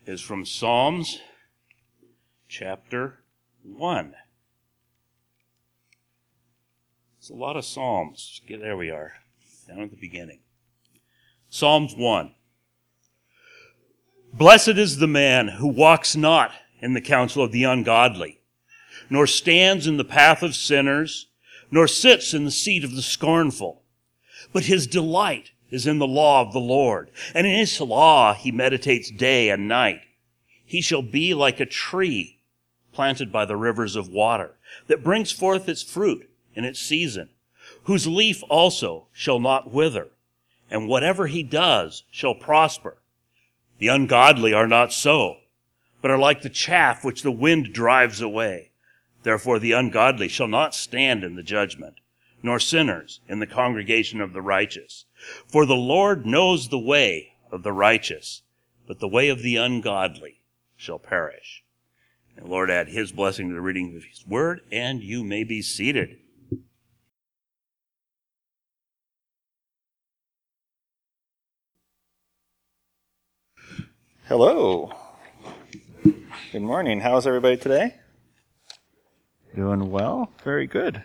is from Psalms chapter 1. It's a lot of Psalms. There we are, down at the beginning. Psalms 1. Blessed is the man who walks not in the counsel of the ungodly, nor stands in the path of sinners, nor sits in the seat of the scornful. But his delight is in the law of the Lord, and in his law he meditates day and night. He shall be like a tree planted by the rivers of water, that brings forth its fruit in its season, whose leaf also shall not wither, and whatever he does shall prosper. The ungodly are not so, but are like the chaff which the wind drives away. Therefore the ungodly shall not stand in the judgment, nor sinners in the congregation of the righteous. For the Lord knows the way of the righteous, but the way of the ungodly shall perish. And Lord, add his blessing to the reading of his word, and you may be seated. Hello. Good morning. How's everybody today? Doing well? Very good.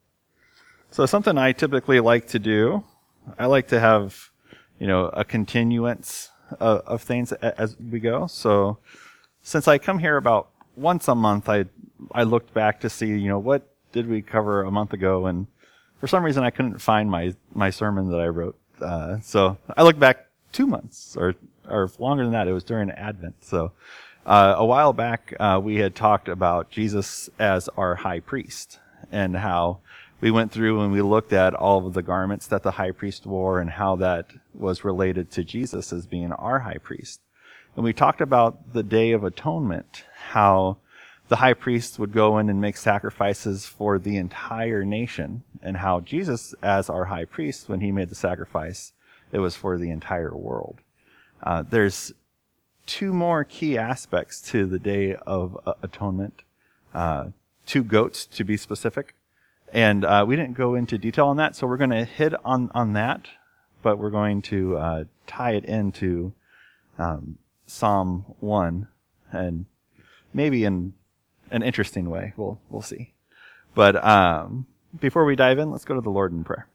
So something I typically like to do, I like to have, a continuance of things as we go. So since I come here about once a month, I looked back to see, what did we cover a month ago? And for some reason, I couldn't find my sermon that I wrote. So I looked back 2 months or longer than that. It was during Advent. So a while back, we had talked about Jesus as our high priest and how we went through and we looked at all of the garments that the high priest wore and how that was related to Jesus as being our high priest. And we talked about the Day of Atonement, how the high priest would go in and make sacrifices for the entire nation, and how Jesus, as our high priest, when he made the sacrifice, it was for the entire world. There's two more key aspects to the Day of Atonement, 2 goats to be specific. And we didn't go into detail on that, so we're going to hit on that, but we're going to tie it into Psalm 1, and maybe in an interesting way. We'll see. But before we dive in, let's go to the Lord in prayer.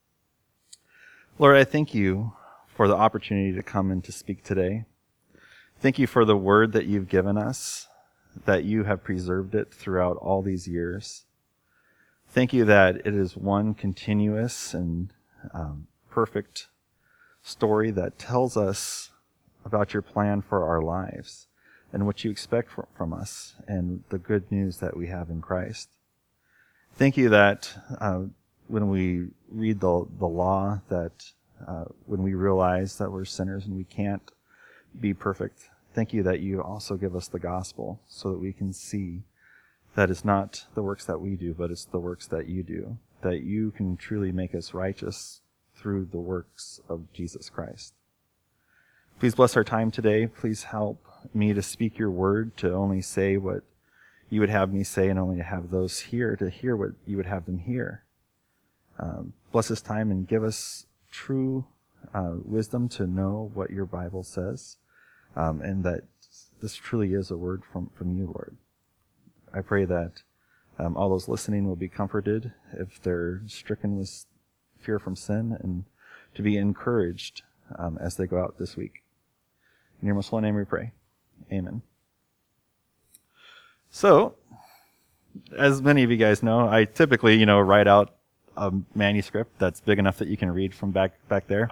Lord, I thank you for the opportunity to come and to speak today. Thank you for the word that you've given us, that you have preserved it throughout all these years. Thank you that it is one continuous and perfect story that tells us about your plan for our lives and what you expect from us and the good news that we have in Christ. Thank you that when we read the law, that when we realize that we're sinners and we can't be perfect, thank you that you also give us the gospel so that we can see that it's not the works that we do, but it's the works that you do, that you can truly make us righteous through the works of Jesus Christ. Please bless our time today. Please help me to speak your word, to only say what you would have me say, and only to have those here to hear what you would have them hear. Bless this time and give us true wisdom to know what your Bible says, and that this truly is a word from you, Lord. I pray that all those listening will be comforted if they're stricken with fear from sin, and to be encouraged as they go out this week. In your most holy name we pray. Amen. So, as many of you guys know, I typically, write out a manuscript that's big enough that you can read from back there.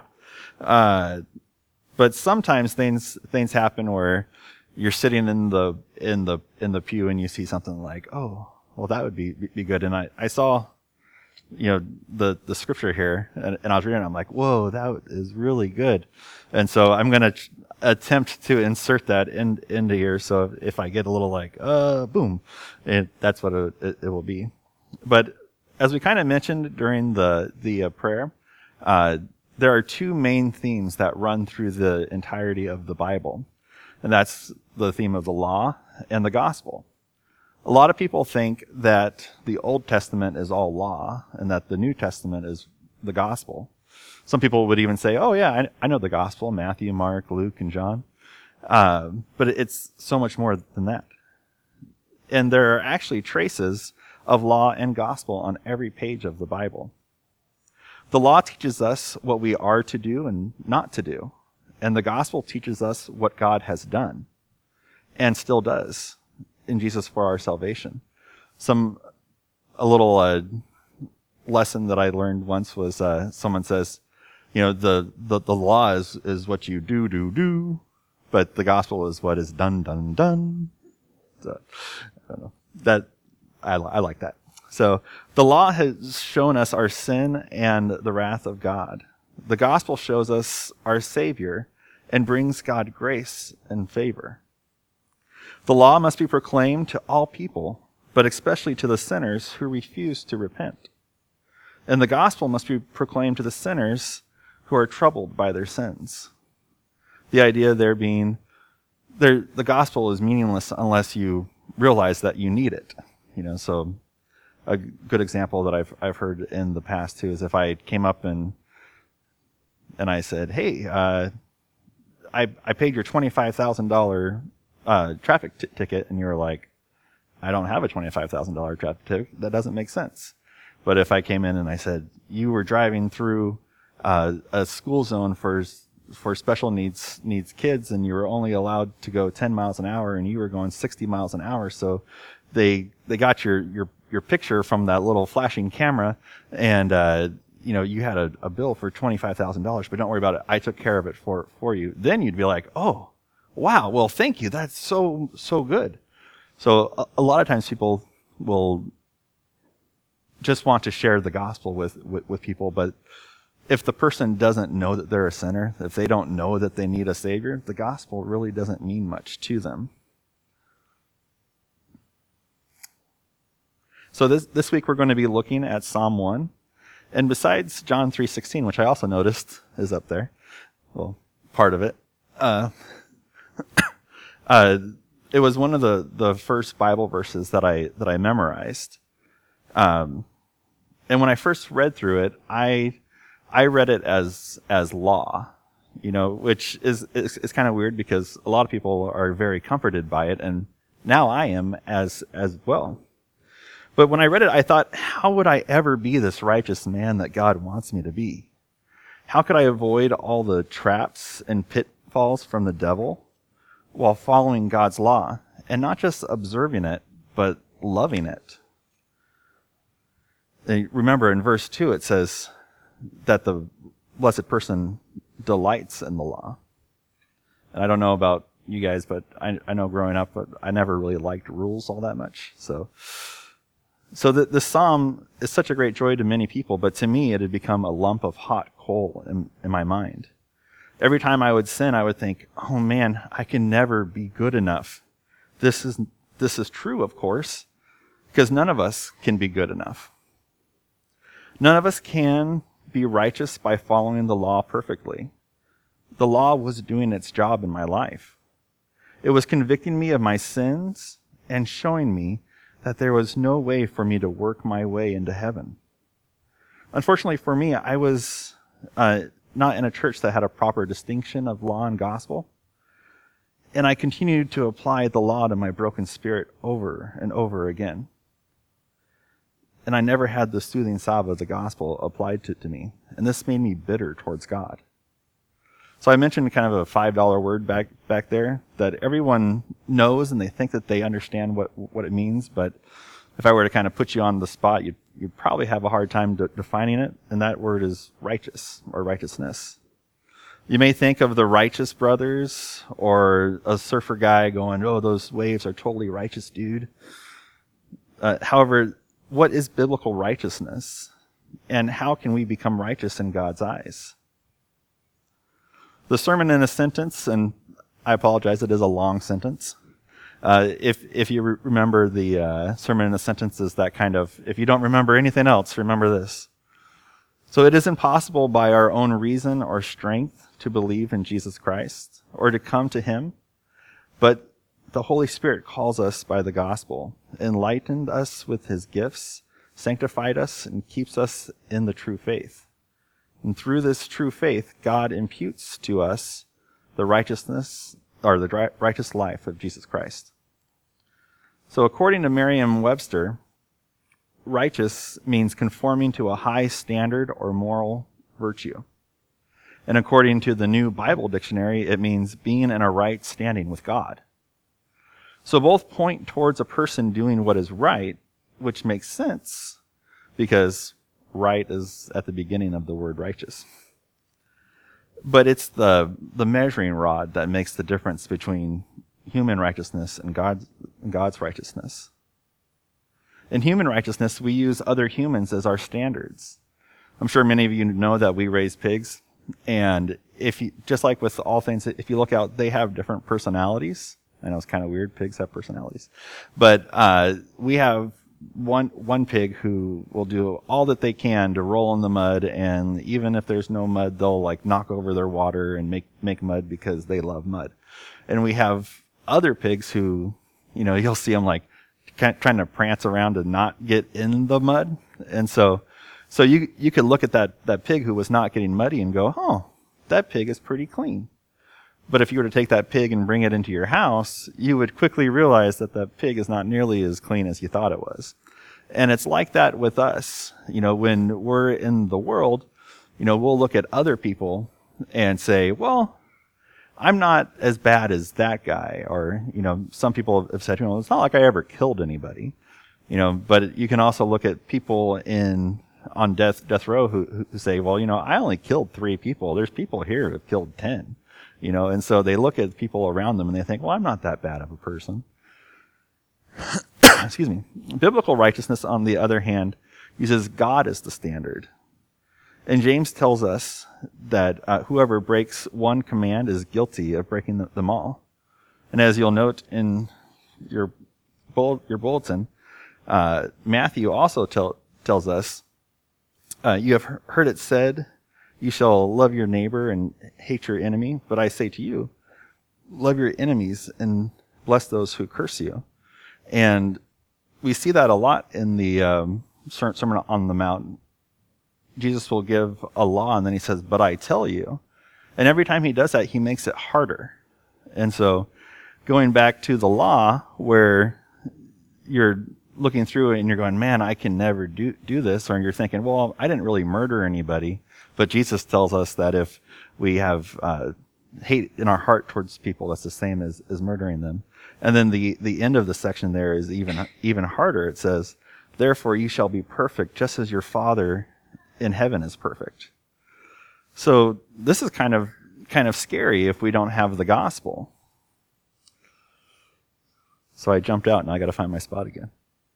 But sometimes things happen where you're sitting in the pew and you see something like, oh, well, that would be good. And I saw, the scripture here, and I was reading it, I'm like, whoa, that is really good. And so I'm going to attempt to insert that into here. So if I get a little like, boom, that's what it will be. But as we kind of mentioned during the prayer, there are 2 main themes that run through the entirety of the Bible. And that's the theme of the law and the gospel. A lot of people think that the Old Testament is all law and that the New Testament is the gospel. Some people would even say, oh yeah, I know the gospel, Matthew, Mark, Luke, and John. But it's so much more than that. And there are actually traces of law and gospel on every page of the Bible. The law teaches us what we are to do and not to do. And the gospel teaches us what God has done and still does in Jesus for our salvation. A little lesson that I learned once was someone says, the law is what you do, but the gospel is what is done. So, I don't know. That I like that. So the law has shown us our sin and the wrath of God. The gospel shows us our Savior and brings God grace and favor. The law must be proclaimed to all people, but especially to the sinners who refuse to repent. And the gospel must be proclaimed to the sinners who are troubled by their sins. The idea there being, the gospel is meaningless unless you realize that you need it. So a good example that I've heard in the past too is if I came up and I said, "Hey, I paid your $25,000 traffic ticket," and you're like, "I don't have a $25,000 traffic ticket. That doesn't make sense." But if I came in and I said, "You were driving through a school zone for special needs kids, and you were only allowed to go 10 miles an hour, and you were going 60 miles an hour, so they got your picture from that little flashing camera, and you had a bill for $25,000, but don't worry about it. I took care of it for you." Then you'd be like, "Oh, wow, well, thank you. That's so good." So a lot of times people will just want to share the gospel with people, but if the person doesn't know that they're a sinner, if they don't know that they need a Savior, the gospel really doesn't mean much to them. So this week we're going to be looking at Psalm 1. And besides John 3:16, which I also noticed is up there, well, part of it, it was one of the first Bible verses that I memorized. And when I first read through it, I read it as law, which is kind of weird because a lot of people are very comforted by it, and now I am as well. But when I read it, I thought, how would I ever be this righteous man that God wants me to be? How could I avoid all the traps and pitfalls from the devil while following God's law, and not just observing it, but loving it? And remember, in verse 2, it says that the blessed person delights in the law. And I don't know about you guys, but I know growing up, but I never really liked rules all that much. So the psalm is such a great joy to many people, but to me it had become a lump of hot coal in my mind. Every time I would sin, I would think, "Oh man, I can never be good enough." This is true, of course, because none of us can be good enough. None of us can be righteous by following the law perfectly. The law was doing its job in my life. It was convicting me of my sins and showing me that there was no way for me to work my way into heaven. Unfortunately for me, I was not in a church that had a proper distinction of law and gospel, and I continued to apply the law to my broken spirit over and over again. And I never had the soothing salve of the gospel applied to me, and this made me bitter towards God. So I mentioned kind of a $5 word back there that everyone knows and they think that they understand what it means, but if I were to kind of put you on the spot, you'd probably have a hard time defining it, and that word is righteous or righteousness. You may think of the Righteous Brothers or a surfer guy going, "Oh, those waves are totally righteous, dude." However, what is biblical righteousness, and how can we become righteous in God's eyes? The sermon in a sentence, and I apologize, it is a long sentence. If you remember the sermon in a sentence is that kind of, if you don't remember anything else, remember this. So it is impossible by our own reason or strength to believe in Jesus Christ or to come to him, but the Holy Spirit calls us by the gospel, enlightened us with his gifts, sanctified us, and keeps us in the true faith. And through this true faith, God imputes to us the righteousness righteous life of Jesus Christ. So according to Merriam-Webster, righteous means conforming to a high standard or moral virtue. And according to the New Bible Dictionary, it means being in a right standing with God. So both point towards a person doing what is right, which makes sense because right is at the beginning of the word righteous. But it's the measuring rod that makes the difference between human righteousness and God's righteousness. In human righteousness, we use other humans as our standards. I'm sure many of you know that we raise pigs, and just like with all things, if you look out, they have different personalities. I know it's kind of weird, pigs have personalities. But we have one pig who will do all that they can to roll in the mud, and even if there's no mud, they'll like knock over their water and make mud because they love mud. And we have other pigs who, you'll see them like trying to prance around to not get in the mud. And so you could look at that pig who was not getting muddy and go, oh, that pig is pretty clean. But if you were to take that pig and bring it into your house, you would quickly realize that that pig is not nearly as clean as you thought it was. And it's like that with us. When we're in the world, we'll look at other people and say, well, I'm not as bad as that guy. Or, some people have said, it's not like I ever killed anybody. But you can also look at people on death row who say, well, I only killed 3 people. There's people here who have killed 10. And so they look at people around them and they think, well, I'm not that bad of a person. Excuse me. Biblical righteousness, on the other hand, uses God as the standard. And James tells us that whoever breaks one command is guilty of breaking them all. And as you'll note in your bulletin, Matthew also tells us, you have heard it said, you shall love your neighbor and hate your enemy. But I say to you, love your enemies and bless those who curse you. And we see that a lot in the Sermon on the Mount. Jesus will give a law, and then he says, but I tell you. And every time he does that, he makes it harder. And so going back to the law, where you're looking through it and you're going, man, I can never do this. Or you're thinking, well, I didn't really murder anybody. But Jesus tells us that if we have hate in our heart towards people, that's the same as murdering them. And then the end of the section there is even harder. It says, therefore you shall be perfect, just as your Father in heaven is perfect. So this is kind of scary if we don't have the gospel. So I jumped out and I got to find my spot again.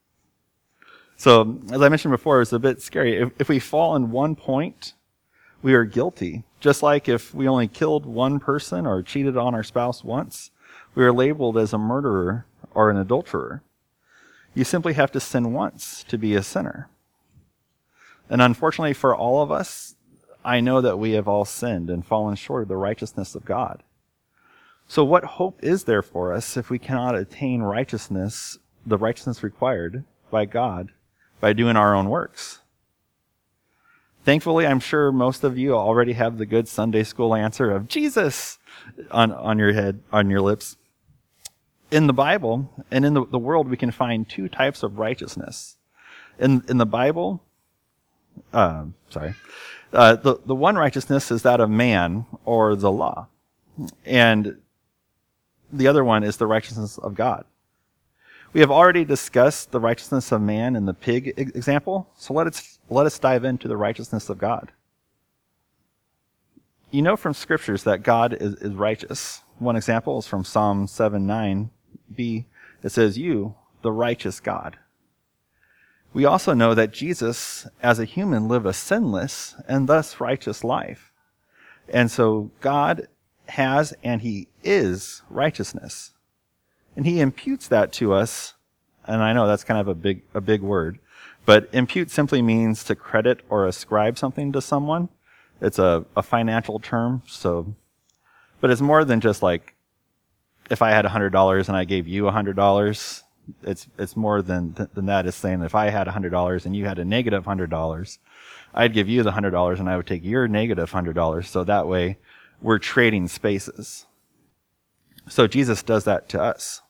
So as I mentioned before, it's a bit scary. If we fall in one point, we are guilty. Just like if we only killed one person or cheated on our spouse once, we are labeled as a murderer or an adulterer. You simply have to sin once to be a sinner. And unfortunately for all of us, I know that we have all sinned and fallen short of the righteousness of God. So what hope is there for us if we cannot attain righteousness, the righteousness required by God, by doing our own works? Thankfully, I'm sure most of you already have the good Sunday school answer of Jesus on your head, on your lips. In the Bible and in the world, we can find 2 types of righteousness. In the Bible, the one righteousness is that of man or the law, and the other one is the righteousness of God. We have already discussed the righteousness of man in the pig example, so let us dive into the righteousness of God. You know from scriptures that God is righteous. One example is from Psalm 7:9b. It says, you, the righteous God. We also know that Jesus, as a human, lived a sinless and thus righteous life. And so God has and he is righteousness. And he imputes that to us, and I know that's kind of a big word, but impute simply means to credit or ascribe something to someone. It's a financial term, but it's more than just like if I had $100 and I gave you $100. It's more than that. It's saying if I had $100 and you had a negative $100, I'd give you the $100 and I would take your negative $100. So that way we're trading spaces. So Jesus does that to us.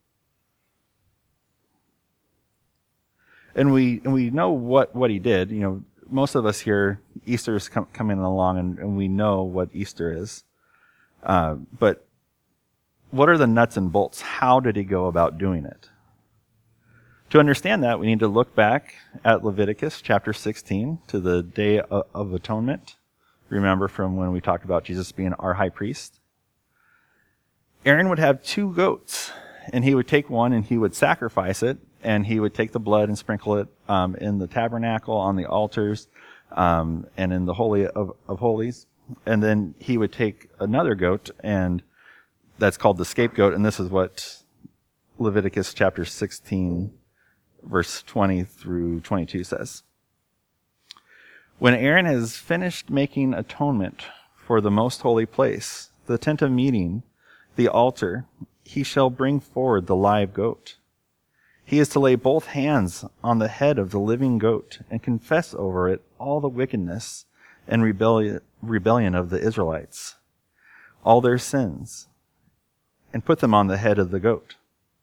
And we know what he did. You know, most of us here, Easter's coming along, and we know what Easter is. But what are the nuts and bolts? How did he go about doing it? To understand that, we need to look back at Leviticus chapter 16 to the Day of Atonement. Remember from when we talked about Jesus being our high priest? Aaron would have 2 goats, and he would take one and he would sacrifice it, and he would take the blood and sprinkle it in the tabernacle, on the altars, and in the Holy of Holies. And then he would take another goat, and that's called the scapegoat, and this is what Leviticus chapter 16, verse 20 through 22 says. When Aaron has finished making atonement for the most holy place, the tent of meeting, the altar, he shall bring forward the live goat. He is to lay both hands on the head of the living goat and confess over it all the wickedness and rebellion of the Israelites, all their sins, and put them on the head of the goat.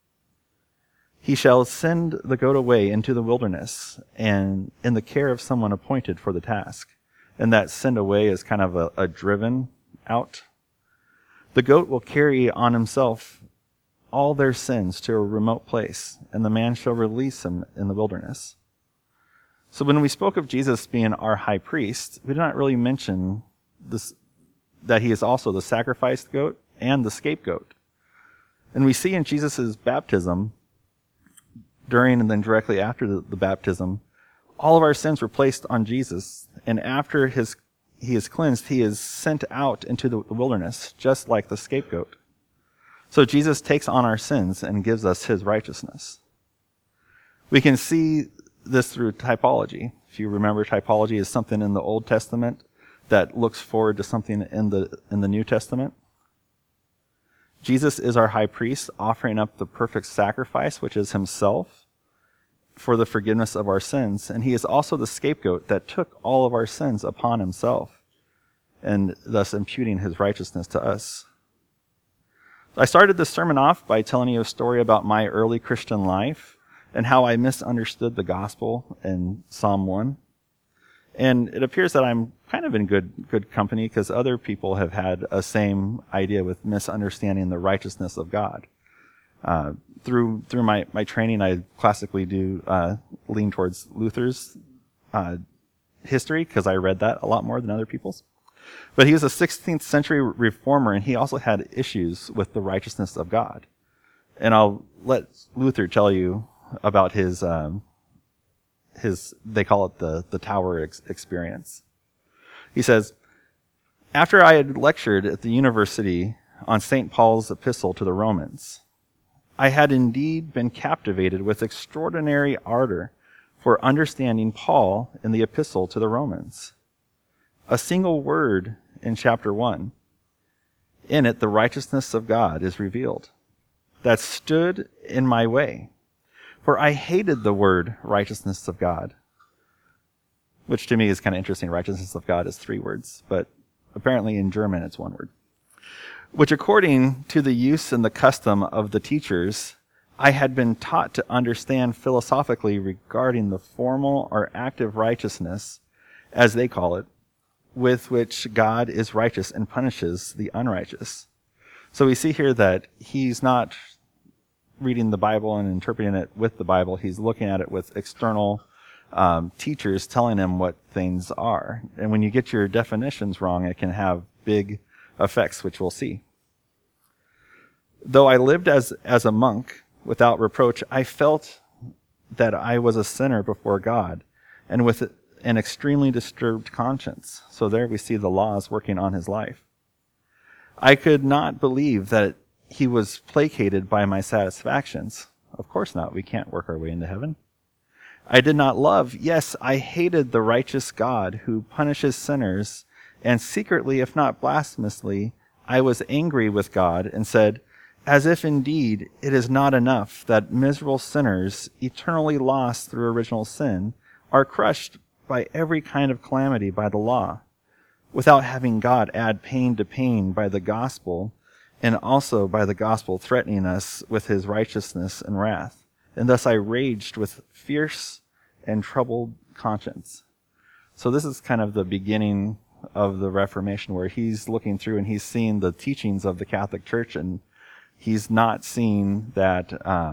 He shall send the goat away into the wilderness and in the care of someone appointed for the task. And that send away is kind of a driven out. The goat will carry on himself all their sins to a remote place, and the man shall release him in the wilderness. So when we spoke of Jesus being our high priest, we did not really mention this, that he is also the sacrificed goat and the scapegoat. And we see in Jesus' baptism, during and then directly after the baptism, all of our sins were placed on Jesus, and after he is cleansed, he is sent out into the wilderness, just like the scapegoat. So Jesus takes on our sins and gives us his righteousness. We can see this through typology. If you remember, typology is something in the Old Testament that looks forward to something in the New Testament. Jesus is our high priest, offering up the perfect sacrifice, which is himself, for the forgiveness of our sins. And he is also the scapegoat that took all of our sins upon himself, and thus imputing his righteousness to us. I started this sermon off by telling you a story about my early Christian life and how I misunderstood the gospel in Psalm 1. And it appears that I'm kind of in good company, because other people have had a same idea with misunderstanding the righteousness of God. Through my training, I classically do lean towards Luther's history, because I read that a lot more than other people's. But he was a 16th century reformer, and he also had issues with the righteousness of God. And I'll let Luther tell you about his they call it the Tower experience. He says, after I had lectured at the university on St. Paul's epistle to the Romans, I had indeed been captivated with extraordinary ardor for understanding Paul in the epistle to the Romans. A single word in chapter 1. In it, the righteousness of God is revealed. That stood in my way. For I hated the word righteousness of God. Which to me is kind of interesting. Righteousness of God is 3 words, but apparently in German it's 1 word. Which according to the use and the custom of the teachers, I had been taught to understand philosophically regarding the formal or active righteousness, as they call it, with which God is righteous and punishes the unrighteous. So we see here that he's not reading the Bible and interpreting it with the Bible. He's looking at it with external teachers telling him what things are. And when you get your definitions wrong, it can have big effects, which we'll see. Though I lived as a monk without reproach, I felt that I was a sinner before God, and with an extremely disturbed conscience. So there we see the laws working on his life. I could not believe that he was placated by my satisfactions. Of course not. We can't work our way into heaven. I did not love, yes, I hated the righteous God who punishes sinners, and secretly, if not blasphemously, I was angry with God and said, as if indeed it is not enough that miserable sinners, eternally lost through original sin, are crushed by every kind of calamity by the law, without having God add pain to pain by the gospel, and also by the gospel threatening us with his righteousness and wrath. And thus I raged with fierce and troubled conscience. So this is kind of the beginning of the Reformation, where he's looking through and he's seeing the teachings of the Catholic Church, and he's not seeing that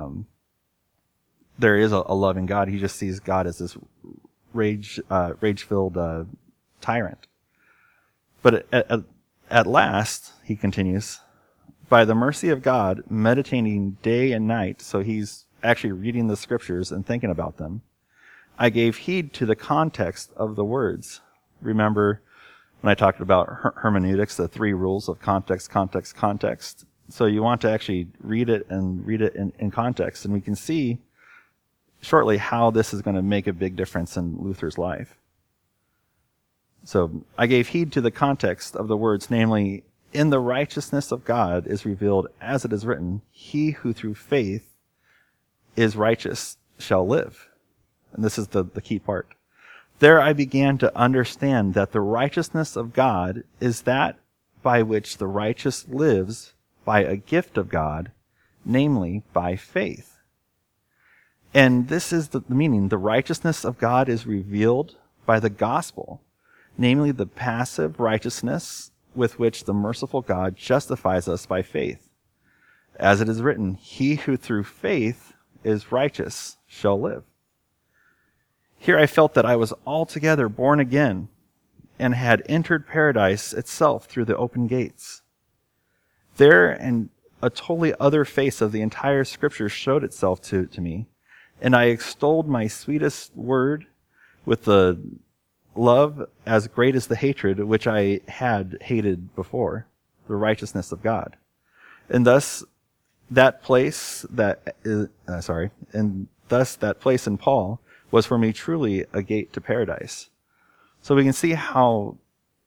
there is a loving God. He just sees God as this rage-filled tyrant. But at last, he continues, by the mercy of God, meditating day and night, so he's actually reading the scriptures and thinking about them, I gave heed to the context of the words. Remember when I talked about hermeneutics, the 3 rules of context, context, context. So you want to actually read it in context. And we can see shortly how this is going to make a big difference in Luther's life. So I gave heed to the context of the words, namely, in the righteousness of God is revealed, as it is written, he who through faith is righteous shall live. And this is the key part. There I began to understand that the righteousness of God is that by which the righteous lives by a gift of God, namely by faith. And this is the meaning. The righteousness of God is revealed by the gospel, namely the passive righteousness with which the merciful God justifies us by faith. As it is written, he who through faith is righteous shall live. Here I felt that I was altogether born again and had entered paradise itself through the open gates. There, and a totally other face of the entire scripture showed itself to me, and I extolled my sweetest word with the love as great as the hatred which I had hated before, the righteousness of God. And thus that place that in Paul was for me truly a gate to paradise. So we can see how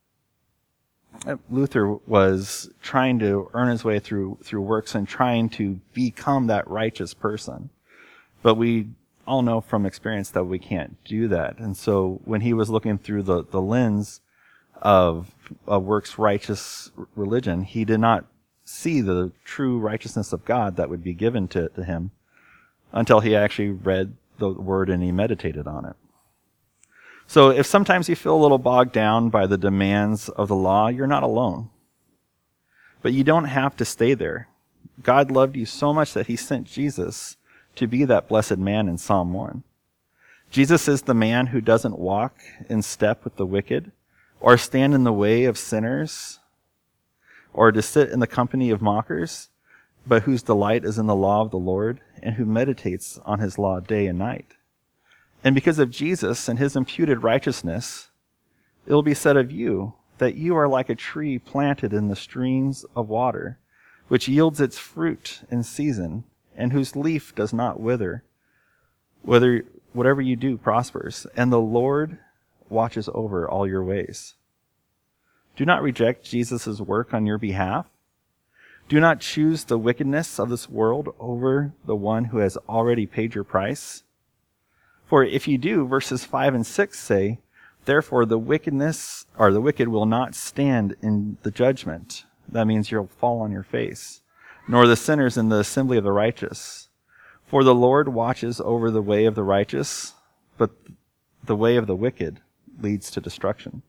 Luther was trying to earn his way through works and trying to become that righteous person. But we all know from experience that we can't do that. And so when he was looking through the lens of a works righteous religion, he did not see the true righteousness of God that would be given to him until he actually read the word and he meditated on it. So if sometimes you feel a little bogged down by the demands of the law, you're not alone. But you don't have to stay there. God loved you so much that he sent Jesus to be that blessed man in Psalm 1. Jesus is the man who doesn't walk in step with the wicked, or stand in the way of sinners, or to sit in the company of mockers, but whose delight is in the law of the Lord, and who meditates on his law day and night. And because of Jesus and his imputed righteousness, it will be said of you that you are like a tree planted in the streams of water, which yields its fruit in season, and whose leaf does not wither. Whatever you do prospers, and the Lord watches over all your ways. Do not reject Jesus' work on your behalf. Do not choose the wickedness of this world over the one who has already paid your price. For if you do, verses 5 and 6 say, therefore the wicked will not stand in the judgment. That means you'll fall on your face. Nor the sinners in the assembly of the righteous. For the Lord watches over the way of the righteous, but the way of the wicked leads to destruction.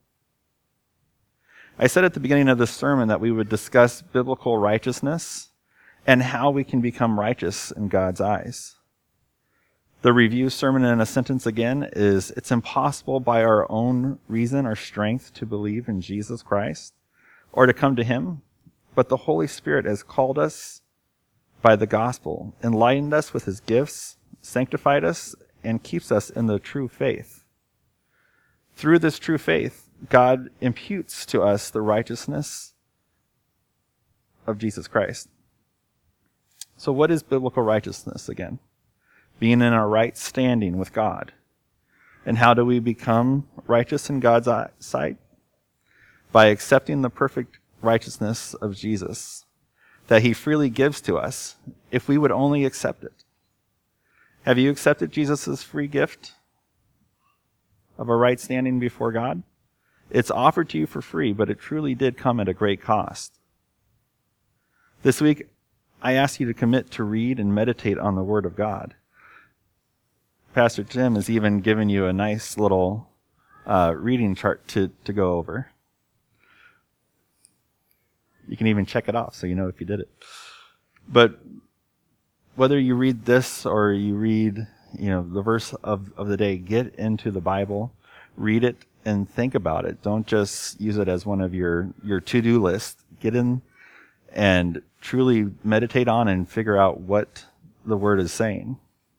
I said at the beginning of this sermon that we would discuss biblical righteousness and how we can become righteous in God's eyes. The review sermon in a sentence again is, it's impossible by our own reason or strength to believe in Jesus Christ or to come to him, but the Holy Spirit has called us by the gospel, enlightened us with his gifts, sanctified us, and keeps us in the true faith. Through this true faith, God imputes to us the righteousness of Jesus Christ. So what is biblical righteousness again? Being in a right standing with God. And how do we become righteous in God's sight? By accepting the perfect righteousness of Jesus that he freely gives to us if we would only accept it. Have you accepted Jesus' free gift of a right standing before God? It's offered to you for free, but it truly did come at a great cost. This week, I ask you to commit to read and meditate on the Word of God. Pastor Tim has even given you a nice little reading chart to go over. You can even check it off so you know if you did it. But whether you read this or you read, the verse of the day, get into the Bible, read it, and think about it. Don't just use it as one of your to-do lists. Get in and truly meditate on and figure out what the Word is saying.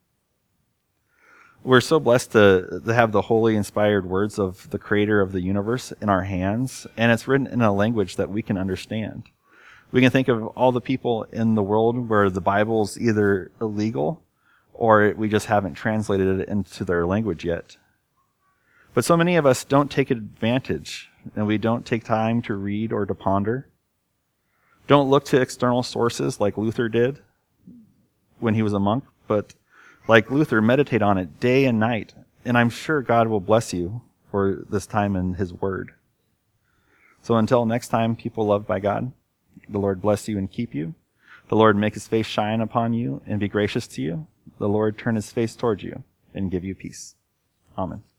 We're so blessed to have the holy, inspired words of the Creator of the universe in our hands, and it's written in a language that we can understand. We can think of all the people in the world where the Bible's either illegal or we just haven't translated it into their language yet. But so many of us don't take advantage, and we don't take time to read or to ponder. Don't look to external sources like Luther did when he was a monk, but like Luther, meditate on it day and night, and I'm sure God will bless you for this time in His Word. So until next time, people loved by God, the Lord bless you and keep you. The Lord make His face shine upon you and be gracious to you. The Lord turn His face towards you and give you peace. Amen.